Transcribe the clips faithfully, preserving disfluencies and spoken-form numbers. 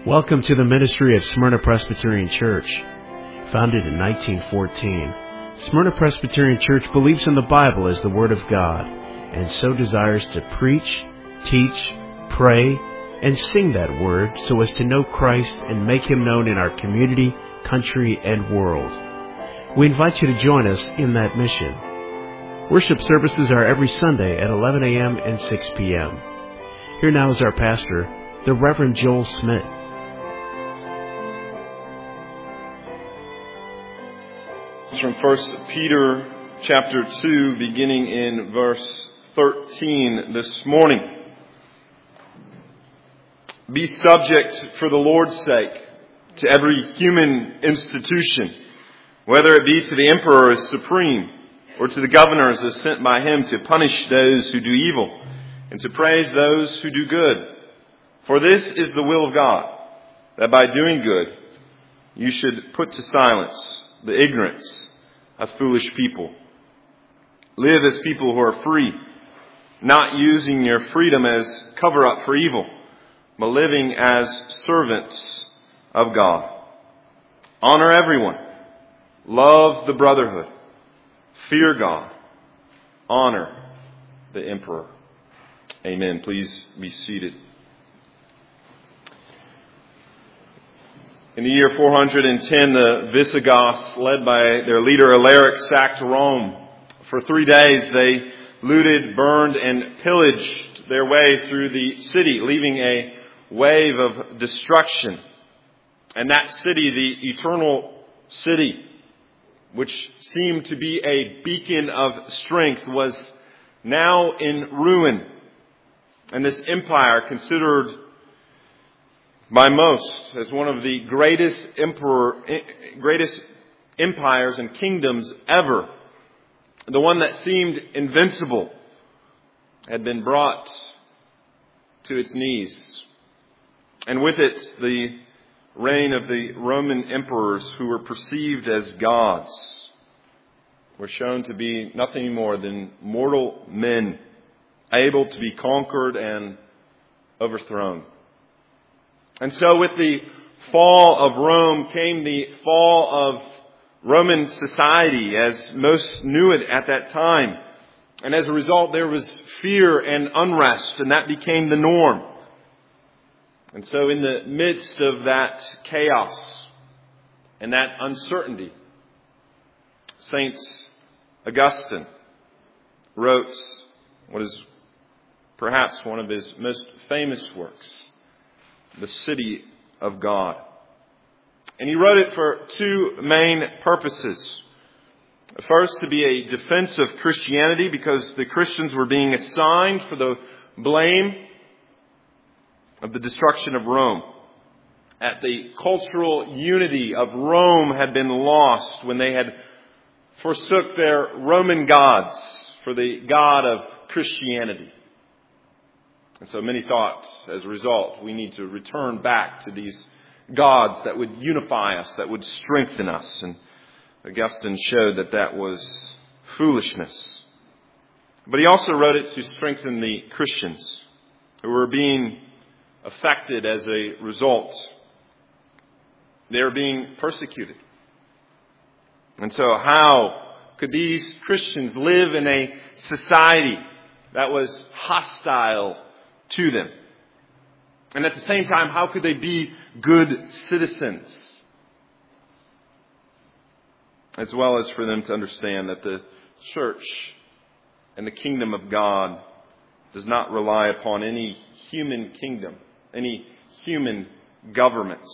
Welcome to the ministry of Smyrna Presbyterian Church. Founded in nineteen fourteen, Smyrna Presbyterian Church believes in the Bible as the Word of God, and so desires to preach, teach, pray, and sing that Word so as to know Christ and make Him known in our community, country, and world. We invite you to join us in that mission. Worship services are every Sunday at eleven a.m. and six p.m. Here now is our pastor, the Reverend Joel Smith. From First Peter chapter two, beginning in verse thirteen this morning. Be subject for the Lord's sake to every human institution, whether it be to the emperor as supreme, or to the governors as sent by him to punish those who do evil, and to praise those who do good. For this is the will of God, that by doing good you should put to silence the ignorance of foolish people. Live as people who are free, not using your freedom as cover-up for evil, but living as servants of God. Honor everyone. Love the brotherhood. Fear God. Honor the emperor. Amen. Please be seated. In the year four hundred ten, the Visigoths, led by their leader Alaric, sacked Rome. For three days they looted, burned, and pillaged their way through the city, leaving a wave of destruction. And that city, the eternal city, which seemed to be a beacon of strength, was now in ruin. And this empire, considered by most as one of the greatest emperor, greatest empires and kingdoms ever, the one that seemed invincible, had been brought to its knees. And with it, the reign of the Roman emperors, who were perceived as gods, were shown to be nothing more than mortal men, able to be conquered and overthrown. And so with the fall of Rome came the fall of Roman society as most knew it at that time. And as a result, there was fear and unrest, and that became the norm. And so in the midst of that chaos and that uncertainty, Saint Augustine wrote what is perhaps one of his most famous works, The City of God. And he wrote it for two main purposes. First, to be a defense of Christianity, because the Christians were being assigned for the blame of the destruction of Rome. At the cultural unity of Rome had been lost when they had forsook their Roman gods for the God of Christianity. And so many thought, as a result, we need to return back to these gods that would unify us, that would strengthen us. And Augustine showed that that was foolishness. But he also wrote it to strengthen the Christians who were being affected as a result. They were being persecuted. And so how could these Christians live in a society that was hostile to them? And at the same time, how could they be good citizens? As well as for them to understand that the church and the kingdom of God does not rely upon any human kingdom, any human government.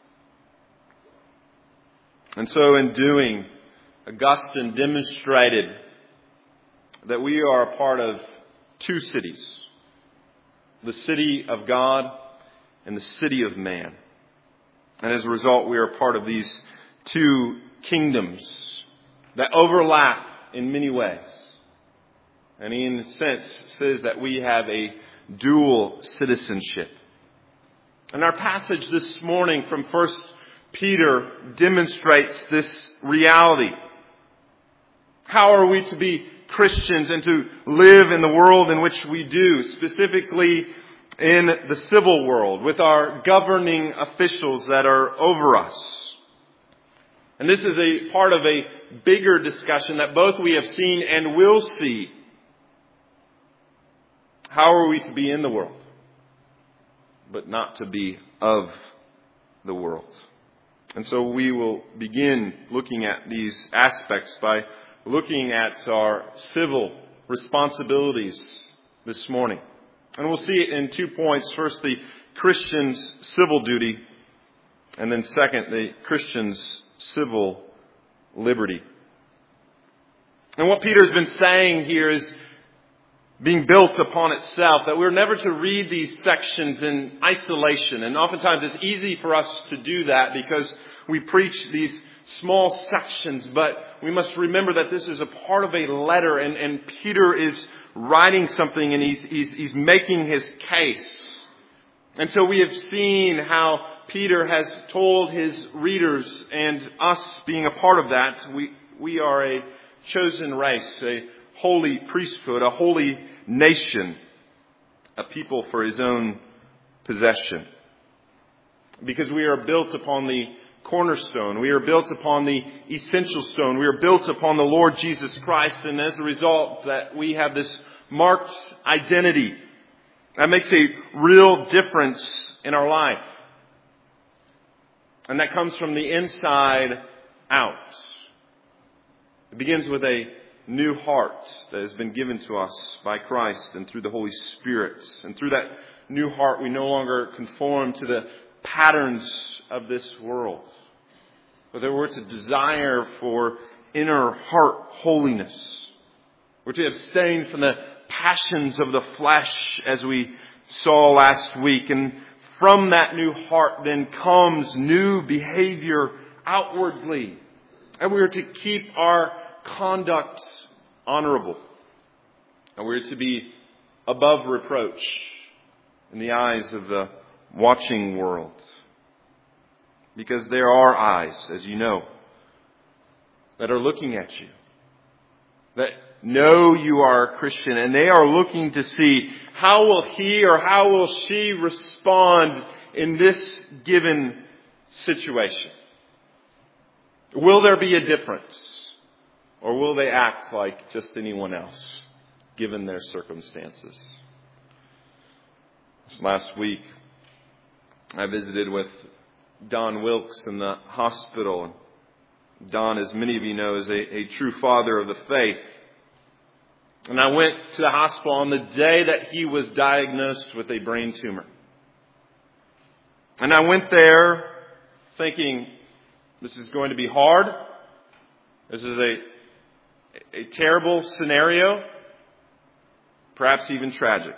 And so in doing, Augustine demonstrated that we are a part of two cities: the city of God and the city of man. And as a result, we are part of these two kingdoms that overlap in many ways. And he, in a sense, says that we have a dual citizenship. And our passage this morning from First Peter demonstrates this reality. How are we to be Christians and to live in the world in which we do, specifically in the civil world with our governing officials that are over us. And this is a part of a bigger discussion that both we have seen and will see. How are we to be in the world, but not to be of the world? And so we will begin looking at these aspects by looking at our civil responsibilities this morning. And we'll see it in two points. First, the Christian's civil duty, and then second, the Christian's civil liberty. And what Peter's been saying here is being built upon itself, that we're never to read these sections in isolation. And oftentimes it's easy for us to do that because we preach these small sections, but we must remember that this is a part of a letter, and, and Peter is writing something, and he's, he's, he's making his case. And so we have seen how Peter has told his readers, and us being a part of that, we, we are a chosen race, a holy priesthood, a holy nation, a people for his own possession. Because we are built upon the cornerstone. We are built upon the essential stone. We are built upon the Lord Jesus Christ. And as a result, that we have this marked identity that makes a real difference in our life. And that comes from the inside out. It begins with a new heart that has been given to us by Christ and through the Holy Spirit. And through that new heart, we no longer conform to the patterns of this world, but that we're to desire for inner heart holiness. We're to abstain from the passions of the flesh, as we saw last week. And from that new heart then comes new behavior outwardly. And we are to keep our conduct honorable. And we're to be above reproach in the eyes of the watching world. Because there are eyes, as you know, that are looking at you, that know you are a Christian, and they are looking to see how will he or how will she respond in this given situation. Will there be a difference? Or will they act like just anyone else, given their circumstances? This last week, I visited with Don Wilkes in the hospital. Don, as many of you know, is a, a true father of the faith. And I went to the hospital on the day that he was diagnosed with a brain tumor. And I went there thinking, this is going to be hard. This is a A terrible scenario, perhaps even tragic.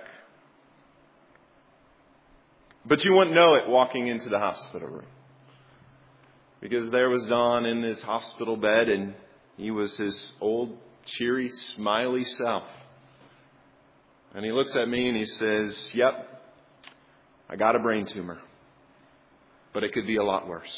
But you wouldn't know it walking into the hospital room. Because there was Don in his hospital bed, and he was his old, cheery, smiley self. And he looks at me and he says, "Yep, I got a brain tumor, but it could be a lot worse."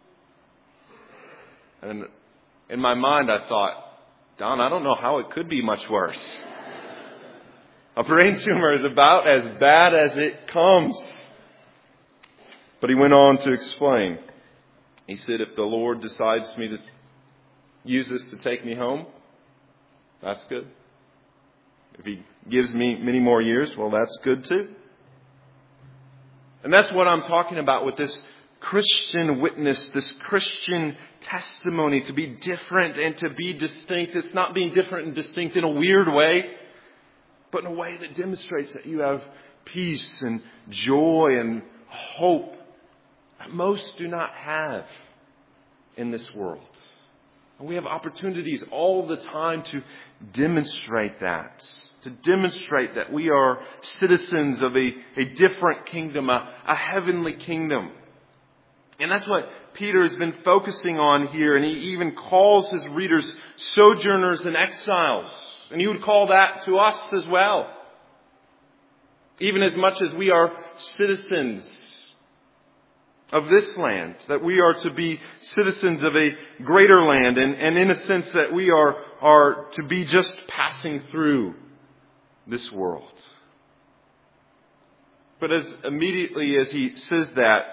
And in my mind I thought, Don, I don't know how it could be much worse. A brain tumor is about as bad as it comes. But he went on to explain. He said, if the Lord decides me to use this to take me home, that's good. If he gives me many more years, well, that's good too. And that's what I'm talking about with this Christian witness, this Christian testimony, to be different and to be distinct. It's not being different and distinct in a weird way, but in a way that demonstrates that you have peace and joy and hope that most do not have in this world. And we have opportunities all the time to demonstrate that, to demonstrate that we are citizens of a, a different kingdom, a, a heavenly kingdom. And that's what Peter has been focusing on here. And he even calls his readers sojourners and exiles. And he would call that to us as well. Even as much as we are citizens of this land, that we are to be citizens of a greater land. And, and in a sense that we are, are to be just passing through this world. But as immediately as he says that,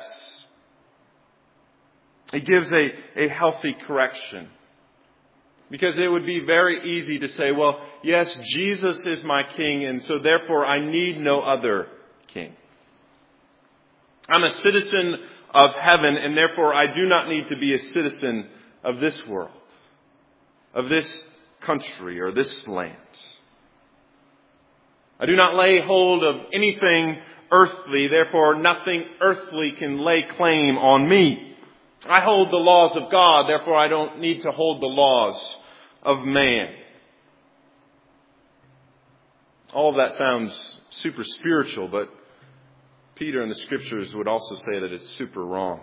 he gives a, a healthy correction. Because it would be very easy to say, well, yes, Jesus is my king, and so therefore I need no other king. I'm a citizen of heaven, and therefore I do not need to be a citizen of this world, of this country or this land. I do not lay hold of anything earthly, therefore nothing earthly can lay claim on me. I hold the laws of God, therefore I don't need to hold the laws of man. All of that sounds super spiritual, but Peter in the Scriptures would also say that it's super wrong.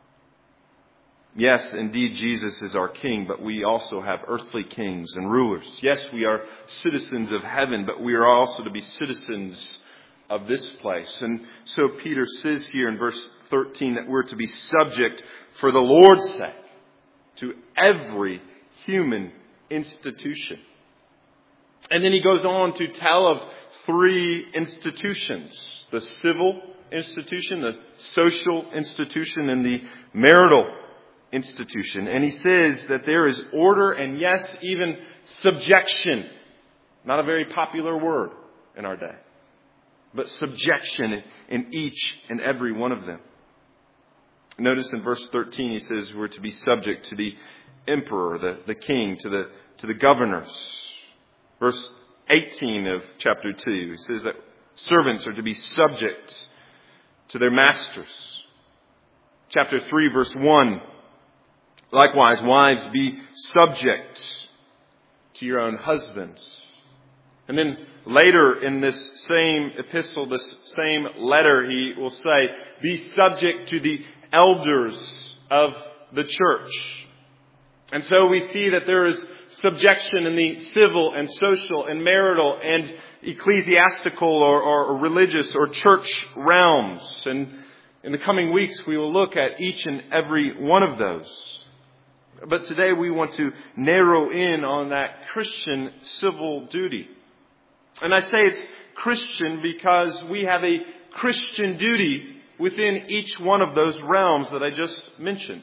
Yes, indeed, Jesus is our king, but we also have earthly kings and rulers. Yes, we are citizens of heaven, but we are also to be citizens of this place. And so Peter says here in verse thirteen that we're to be subject for the Lord's sake to every human institution. And then he goes on to tell of three institutions: the civil institution, the social institution, and the marital institution. And he says that there is order and, yes, even subjection. Not a very popular word in our day, but subjection in each and every one of them. Notice in verse thirteen he says we're to be subject to the emperor, the, the king, to the to the governors. Verse eighteen of chapter two, he says that servants are to be subject to their masters. Chapter three, verse one, likewise, wives, be subject to your own husbands. And then later in this same epistle, this same letter, he will say, be subject to the elders of the church. And so we see that there is subjection in the civil and social and marital and ecclesiastical or, or religious or church realms. And in the coming weeks, we will look at each and every one of those. But today we want to narrow in on that Christian civil duty. And I say it's Christian because we have a Christian duty within each one of those realms that I just mentioned.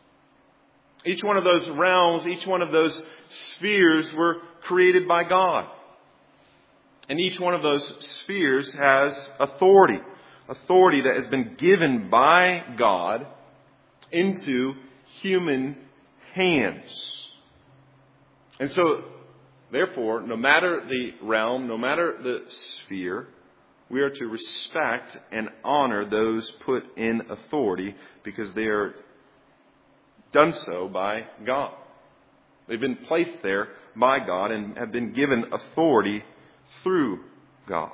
Each one of those realms, each one of those spheres were created by God. And each one of those spheres has authority. Authority that has been given by God into human hands. And so, therefore, no matter the realm, no matter the sphere, we are to respect and honor those put in authority because they are done so by God. They've been placed there by God and have been given authority through God.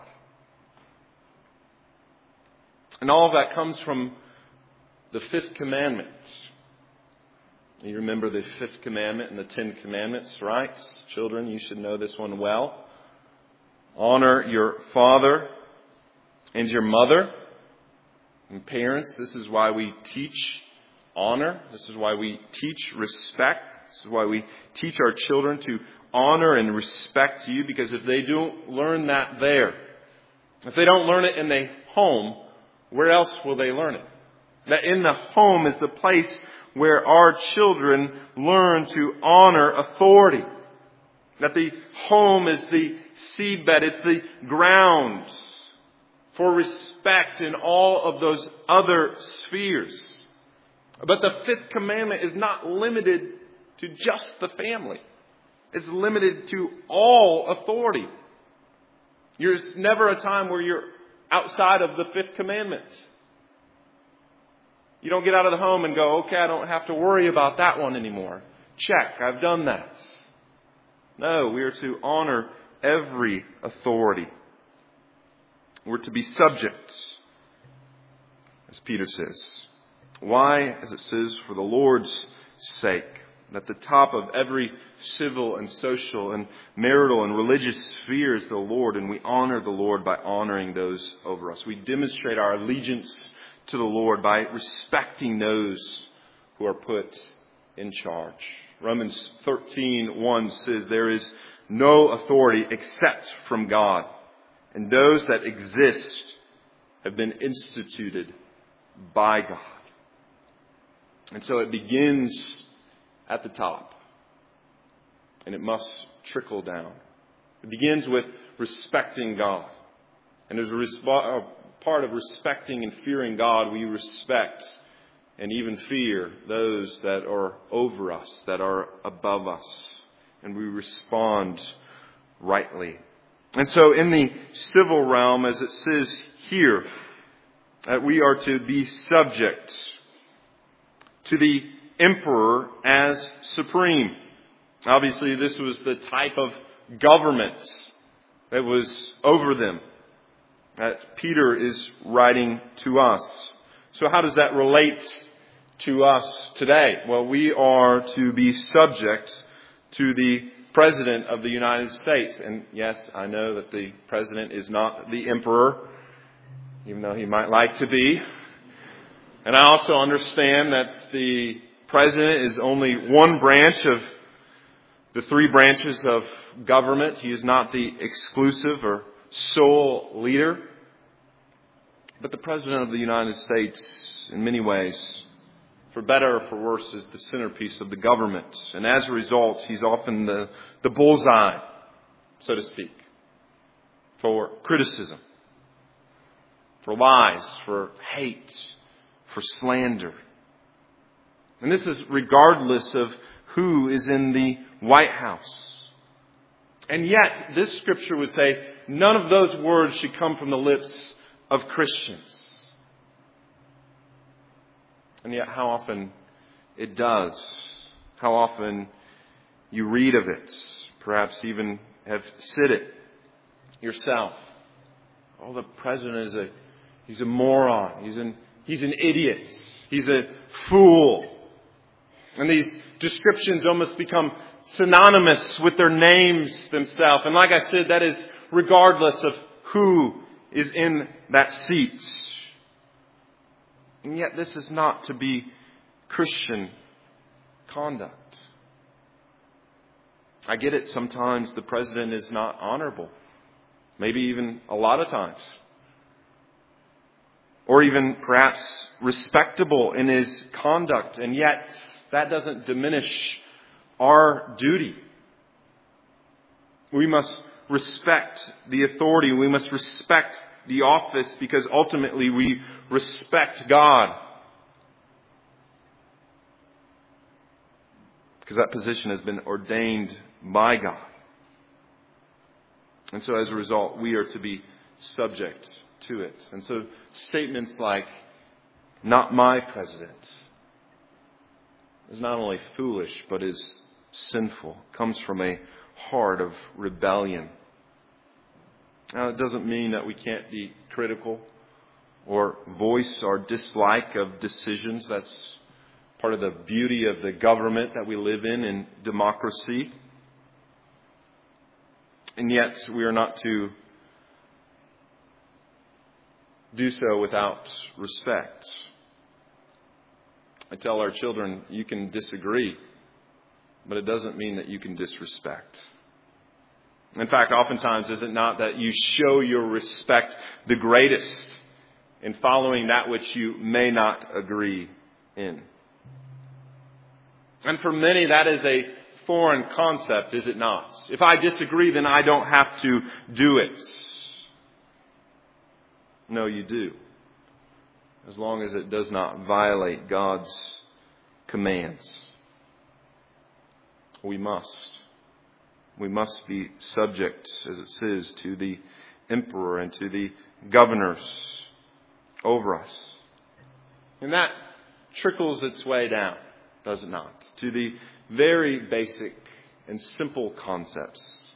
And all of that comes from the fifth commandment. You remember the fifth commandment and the Ten Commandments, right? Children, you should know this one well. Honor your father and your mother. And parents, this is why we teach honor. This is why we teach respect. This is why we teach our children to honor and respect you, because if they don't learn that there, if they don't learn it in the home, where else will they learn it? That in the home is the place where our children learn to honor authority. That the home is the seedbed, it's the grounds for respect in all of those other spheres. But the fifth commandment is not limited to just the family. It's limited to all authority. There's never a time where you're outside of the fifth commandment. You don't get out of the home and go, okay, I don't have to worry about that one anymore. Check, I've done that. No, we are to honor every authority. We're to be subject, as Peter says. Why? As it says, for the Lord's sake. At the top of every civil and social and marital and religious sphere is the Lord, and we honor the Lord by honoring those over us. We demonstrate our allegiance to the Lord by respecting those who are put in charge. Romans thirteen one says there is no authority except from God, and those that exist have been instituted by God. And so it begins at the top, and it must trickle down. It begins with respecting God. And as a, resp- a part of respecting and fearing God, we respect and even fear those that are over us, that are above us. And we respond rightly. And so in the civil realm, as it says here, that we are to be subject to the emperor as supreme. Obviously, this was the type of government that was over them that Peter is writing to us. So how does that relate to us today? Well, we are to be subject to the President of the United States. And yes, I know that the President is not the emperor, even though he might like to be. And I also understand that the President is only one branch of the three branches of government. He is not the exclusive or sole leader. But the President of the United States, in many ways, for better or for worse, is the centerpiece of the government. And as a result, he's often the, the bullseye, so to speak, for criticism, for lies, for hate, for slander. And this is regardless of who is in the White House. And yet, this scripture would say none of those words should come from the lips of Christians. And yet, how often it does. How often you read of it. Perhaps even have said it yourself. Oh, the president is a, he's a moron. He's an, he's an idiot. He's a fool. And these descriptions almost become synonymous with their names themselves. And like I said, that is regardless of who is in that seat. And yet this is not to be Christian conduct. I get it. Sometimes the president is not honorable. Maybe even a lot of times. Or even perhaps respectable in his conduct. And yet that doesn't diminish our duty. We must respect the authority. We must respect the office because ultimately we respect God. Because that position has been ordained by God. And so as a result, we are to be subject to it. And so statements like, "not my president," is not only foolish, but is sinful. It comes from a heart of rebellion. Now, it doesn't mean that we can't be critical or voice our dislike of decisions. That's part of the beauty of the government that we live in, in democracy. And yet, we are not to do so without respect. I tell our children, you can disagree, but it doesn't mean that you can disrespect. In fact, oftentimes, is it not that you show your respect the greatest in following that which you may not agree in? And for many, that is a foreign concept, is it not? If I disagree, then I don't have to do it. No, you do. As long as it does not violate God's commands. We must. We must be subject, as it says, to the emperor and to the governors over us. And that trickles its way down, does it not? To the very basic and simple concepts.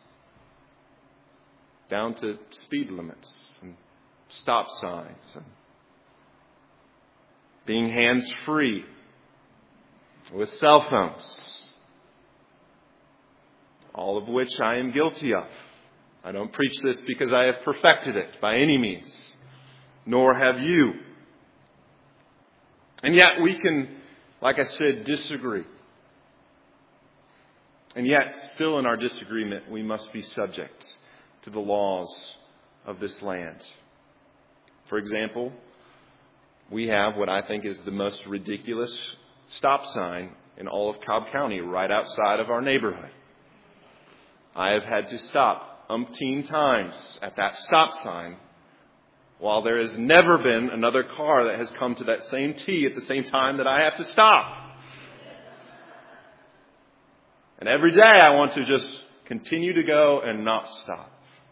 Down to speed limits and stop signs and being hands-free with cell phones. All of which I am guilty of. I don't preach this because I have perfected it by any means. Nor have you. And yet we can, like I said, disagree. And yet, still in our disagreement, we must be subject to the laws of this land. For example, we have what I think is the most ridiculous stop sign in all of Cobb County right outside of our neighborhood. I have had to stop umpteen times at that stop sign while there has never been another car that has come to that same T at the same time that I have to stop. And every day I want to just continue to go and not stop.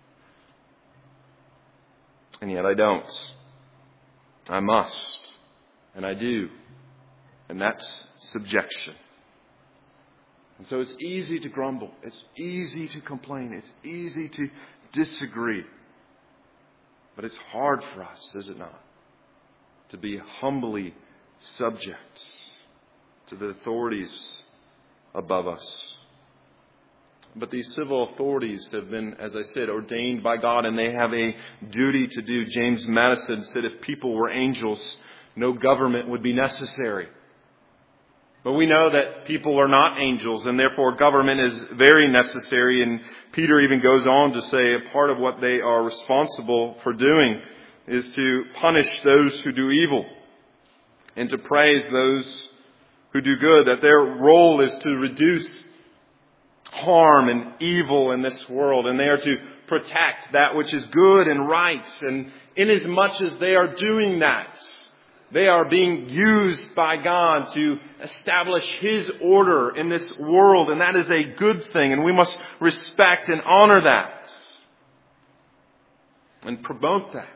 And yet I don't. I must. And I do. And that's subjection. And so it's easy to grumble. It's easy to complain. It's easy to disagree. But it's hard for us, is it not? To be humbly subject to the authorities above us. But these civil authorities have been, as I said, ordained by God, and they have a duty to do. James Madison said if people were angels, no government would be necessary. But we know that people are not angels, and therefore government is very necessary. And Peter even goes on to say a part of what they are responsible for doing is to punish those who do evil and to praise those who do good, that their role is to reduce harm and evil in this world, and they are to protect that which is good and right. And inasmuch as they are doing that, they are being used by God to establish His order in this world, and that is a good thing, and we must respect and honor that and promote that.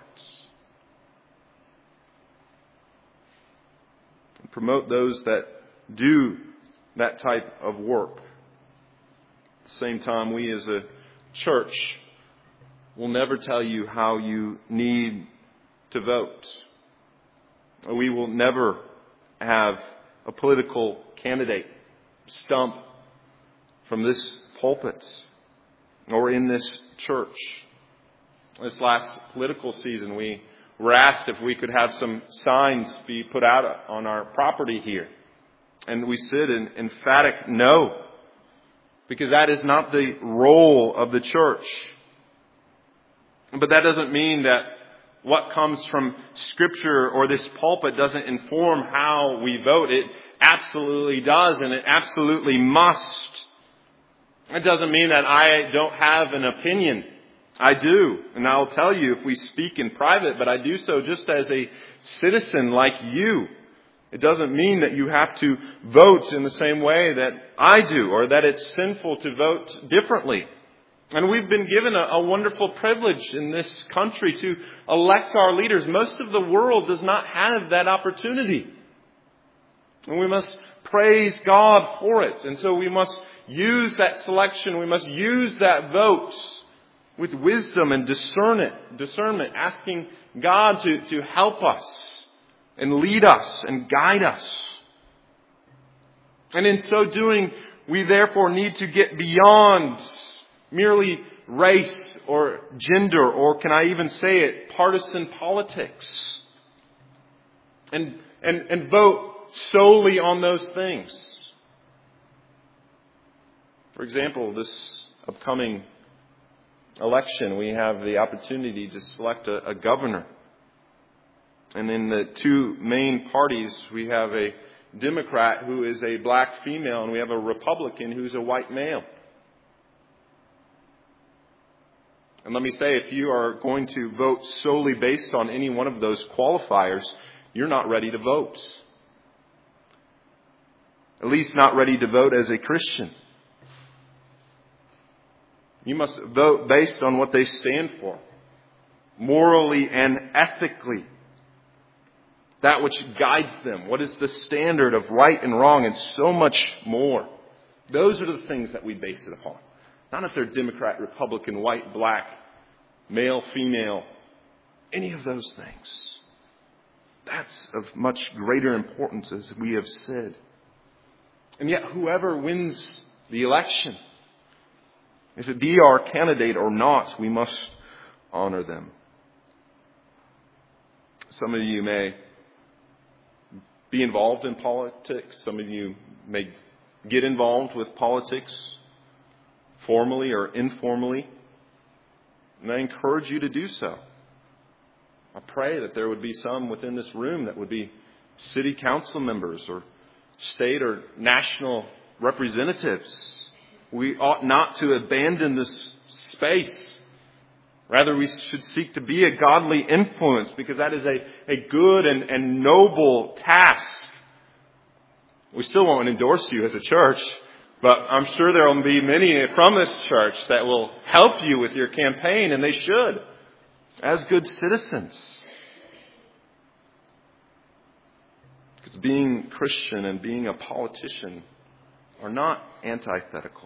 And promote those that do that type of work. At the same time, we as a church will never tell you how you need to vote. We will never have a political candidate stump from this pulpit or in this church. This last political season, we were asked if we could have some signs be put out on our property here. And we said an emphatic no, because that is not the role of the church. But that doesn't mean that what comes from Scripture or this pulpit doesn't inform how we vote. It absolutely does, and it absolutely must. It doesn't mean that I don't have an opinion. I do, and I'll tell you if we speak in private, but I do so just as a citizen like you. It doesn't mean that you have to vote in the same way that I do, or that it's sinful to vote differently. And we've been given a, a wonderful privilege in this country to elect our leaders. Most of the world does not have that opportunity. And we must praise God for it. And so we must use that selection. We must use that vote with wisdom and discernment, discernment, asking God to, to help us and lead us and guide us. And in so doing, we therefore need to get beyond merely race or gender, or can I even say it, partisan politics. And, and, and vote solely on those things. For example, this upcoming election, we have the opportunity to select a, a governor. And in the two main parties, we have a Democrat who is a black female, and we have a Republican who's a white male. And let me say, if you are going to vote solely based on any one of those qualifiers, you're not ready to vote. At least not ready to vote as a Christian. You must vote based on what they stand for, morally and ethically. That which guides them. What is the standard of right and wrong, and so much more. Those are the things that we base it upon. Not if they're Democrat, Republican, white, black, male, female, any of those things. That's of much greater importance, as we have said. And yet, whoever wins the election, if it be our candidate or not, we must honor them. Some of you may be involved in politics. Some of you may get involved with politics formally or informally. And I encourage you to do so. I pray that there would be some within this room that would be city council members or state or national representatives. We ought not to abandon this space. Rather, we should seek to be a godly influence, because that is a, a good and, and noble task. We still won't endorse you as a church, but I'm sure there will be many from this church that will help you with your campaign, and they should, as good citizens. Because being Christian and being a politician are not antithetical.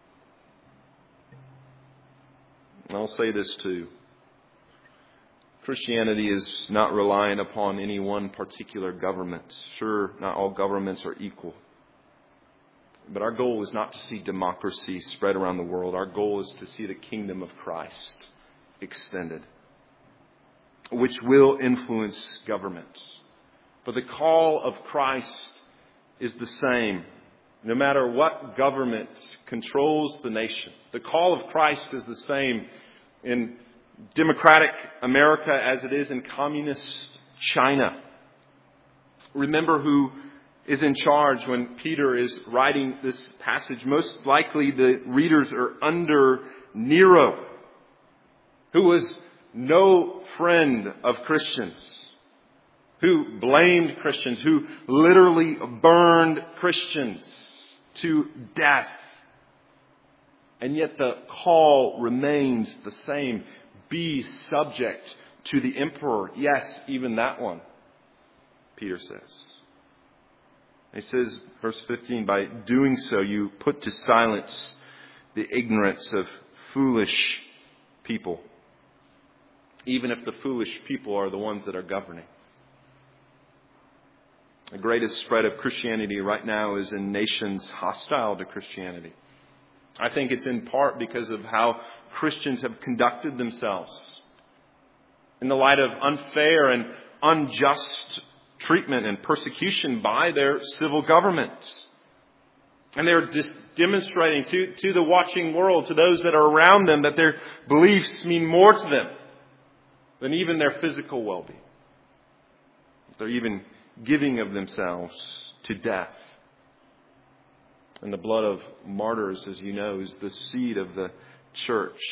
And I'll say this too. Christianity is not reliant upon any one particular government. Sure, not all governments are equal. But our goal is not to see democracy spread around the world. Our goal is to see the kingdom of Christ extended, which will influence governments. But the call of Christ is the same, no matter what government controls the nation. The call of Christ is the same in democratic America as it is in communist China. Remember who is in charge when Peter is writing this passage. Most likely the readers are under Nero, who was no friend of Christians, who blamed Christians, who literally burned Christians to death. And yet the call remains the same. Be subject to the emperor. Yes, even that one, Peter says. He says, verse fifteen, by doing so you put to silence the ignorance of foolish people, even if the foolish people are the ones that are governing. The greatest spread of Christianity right now is in nations hostile to Christianity. I think it's in part because of how Christians have conducted themselves in the light of unfair and unjust treatment and persecution by their civil governments. And they're just demonstrating to, to the watching world, to those that are around them, that their beliefs mean more to them than even their physical well-being. They're even giving of themselves to death. And the blood of martyrs, as you know, is the seed of the church.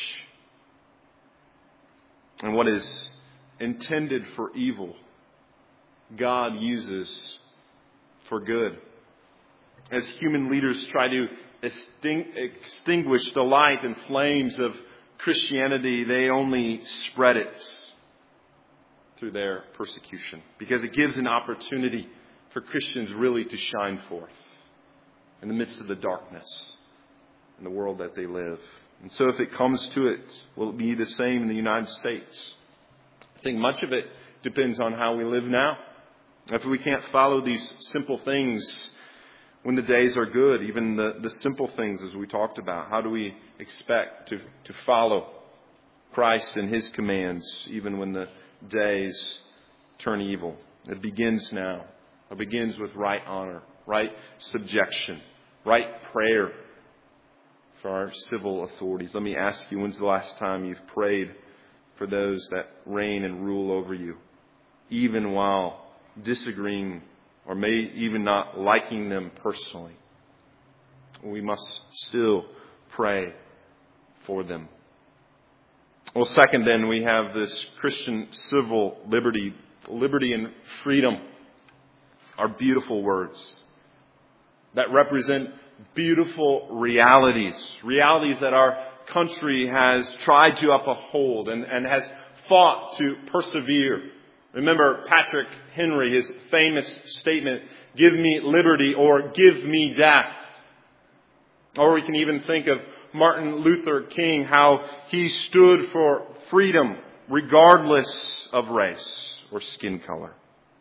And what is intended for evil, God uses for good. As human leaders try to extinguish the light and flames of Christianity, they only spread it through their persecution, because it gives an opportunity for Christians really to shine forth in the midst of the darkness in the world that they live. And so if it comes to it, will it be the same in the United States? I think much of it depends on how we live now. If we can't follow these simple things when the days are good, even the, the simple things as we talked about, how do we expect to, to follow Christ and His commands even when the days turn evil? It begins now. It begins with right honor, right subjection, right prayer for our civil authorities. Let me ask you, when's the last time you've prayed for those that reign and rule over you, even while disagreeing or may even not liking them personally? We must still pray for them. Well, second then, we have this Christian civil liberty. Liberty and freedom are beautiful words that represent beautiful realities. Realities that our country has tried to uphold and, and has fought to persevere. Remember Patrick Henry, his famous statement, "Give me liberty or give me death." Or we can even think of Martin Luther King, how he stood for freedom regardless of race or skin color.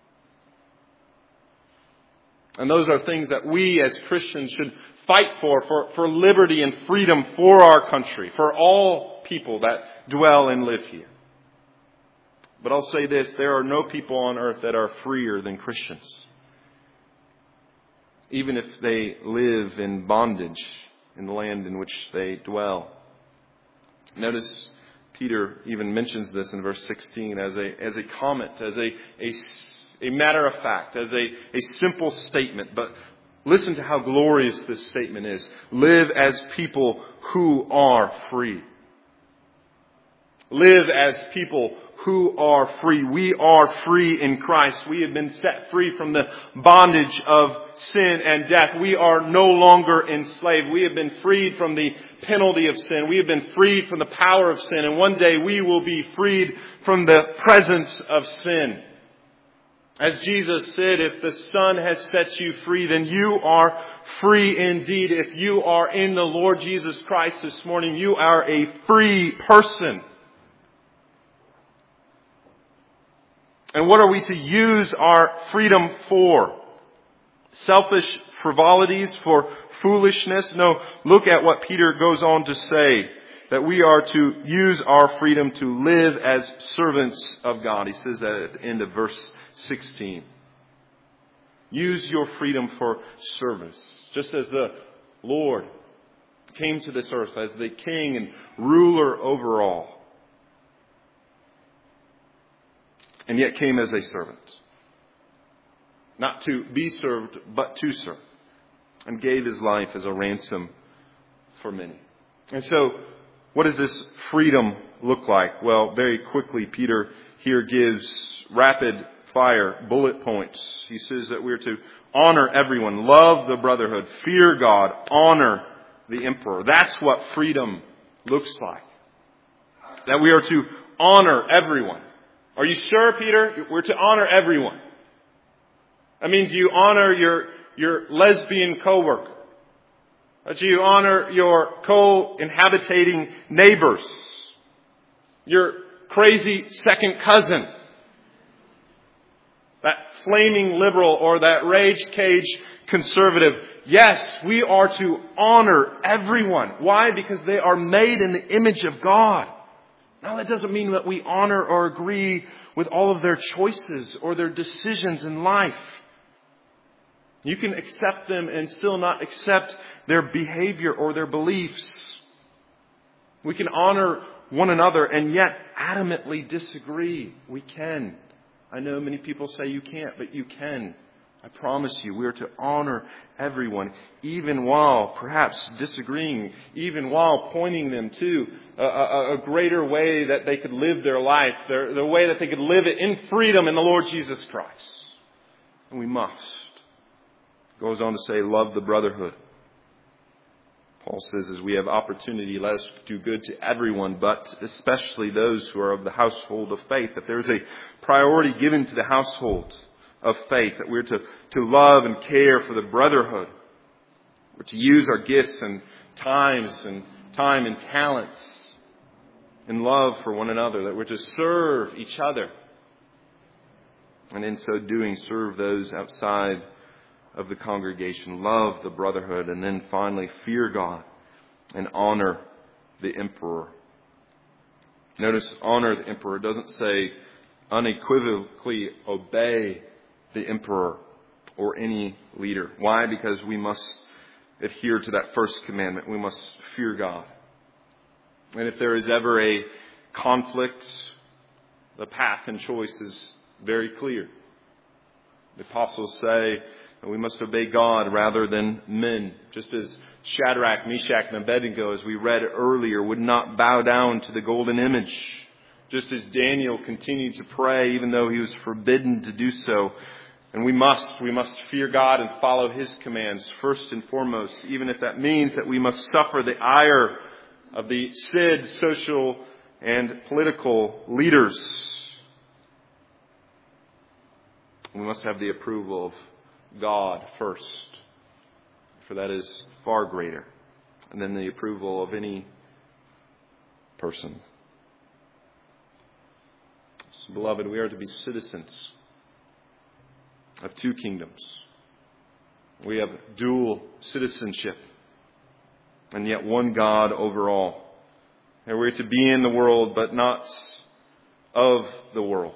And those are things that we as Christians should fight for, for, for liberty and freedom for our country, for all people that dwell and live here. But I'll say this, there are no people on earth that are freer than Christians, even if they live in bondage in the land in which they dwell. Notice Peter even mentions this in verse sixteen as a as a comment, as a, a, a matter of fact, as a, a simple statement. But listen to how glorious this statement is. Live as people who are free. Live as people who are free. We are free in Christ. We have been set free from the bondage of sin and death. We are no longer enslaved. We have been freed from the penalty of sin. We have been freed from the power of sin. And one day we will be freed from the presence of sin. As Jesus said, if the Son has set you free, then you are free indeed. If you are in the Lord Jesus Christ this morning, you are a free person. And what are we to use our freedom for? Selfish frivolities, for foolishness? No, look at what Peter goes on to say. That we are to use our freedom to live as servants of God. He says that at the end of verse sixteen. Use your freedom for service. Just as the Lord came to this earth as the King and ruler over all. And yet came as a servant. Not to be served, but to serve. And gave His life as a ransom for many. And so, what does this freedom look like? Well, very quickly, Peter here gives rapid fire bullet points. He says that we're to honor everyone, love the brotherhood, fear God, honor the emperor. That's what freedom looks like. That we are to honor everyone. Are you sure, Peter? We're to honor everyone. That means you honor your, your lesbian coworker. That you honor your co-inhabitating neighbors. Your crazy second cousin. That flaming liberal or that rage cage conservative. Yes, we are to honor everyone. Why? Because they are made in the image of God. Now, that doesn't mean that we honor or agree with all of their choices or their decisions in life. You can accept them and still not accept their behavior or their beliefs. We can honor one another and yet adamantly disagree. We can. I know many people say you can't, but you can. I promise you, we are to honor everyone, even while perhaps disagreeing, even while pointing them to a, a, a greater way that they could live their life, their, the way that they could live it in freedom in the Lord Jesus Christ. And we must. Goes on to say, love the brotherhood. Paul says, as we have opportunity, let us do good to everyone, but especially those who are of the household of faith. That there is a priority given to the household of faith, that we're to, to love and care for the brotherhood. We're to use our gifts and times and time and talents in love for one another, that we're to serve each other. And in so doing, serve those outside of the congregation. Love the brotherhood. And then finally, fear God and honor the emperor. Notice, honor the emperor. It doesn't say unequivocally obey the emperor or any leader. Why? Because we must adhere to that first commandment. We must fear God. And if there is ever a conflict, the path and choice is very clear. The apostles say that we must obey God rather than men. Just as Shadrach, Meshach, and Abednego, as we read earlier, would not bow down to the golden image. Just as Daniel continued to pray even though he was forbidden to do so. And we must, we must fear God and follow His commands first and foremost, even if that means that we must suffer the ire of the S I D, social and political leaders. We must have the approval of God first, for that is far greater, and then the approval of any person. So, beloved, we are to be citizens of two kingdoms. We have dual citizenship, and yet one God over all. And we're to be in the world, but not of the world.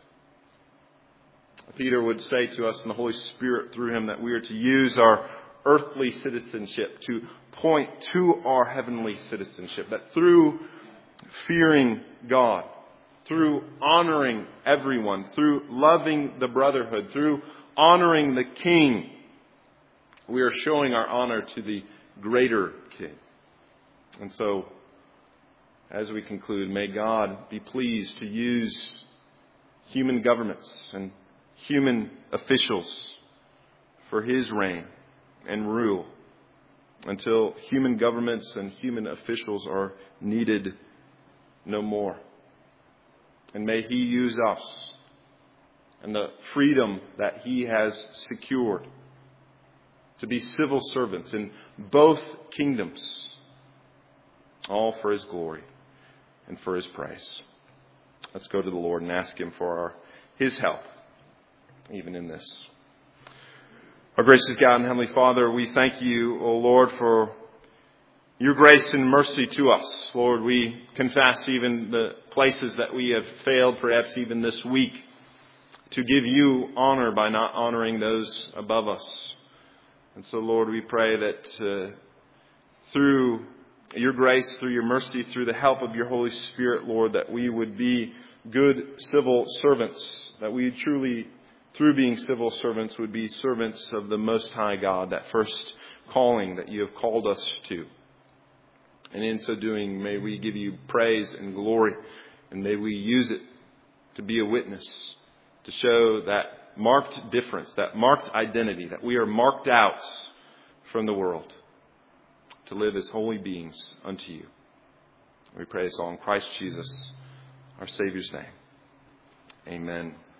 Peter would say to us, and the Holy Spirit through him, that we are to use our earthly citizenship to point to our heavenly citizenship. That through fearing God, through honoring everyone, through loving the brotherhood, through honoring the King, we are showing our honor to the greater King. And so, as we conclude, may God be pleased to use human governments and human officials for His reign and rule until human governments and human officials are needed no more. And may He use us and the freedom that He has secured to be civil servants in both kingdoms, all for His glory and for His praise. Let's go to the Lord and ask Him for our, His help, even in this. Our gracious God and Heavenly Father, we thank You, O Lord, for Your grace and mercy to us. Lord, we confess even the places that we have failed, perhaps even this week, to give You honor by not honoring those above us. And so, Lord, we pray that uh, through Your grace, through Your mercy, through the help of Your Holy Spirit, Lord, that we would be good civil servants, that we truly, through being civil servants, would be servants of the Most High God, that first calling that You have called us to. And in so doing, may we give You praise and glory, and may we use it to be a witness, to show that marked difference, that marked identity, that we are marked out from the world, to live as holy beings unto You. We pray this all in Christ Jesus, our Savior's name. Amen.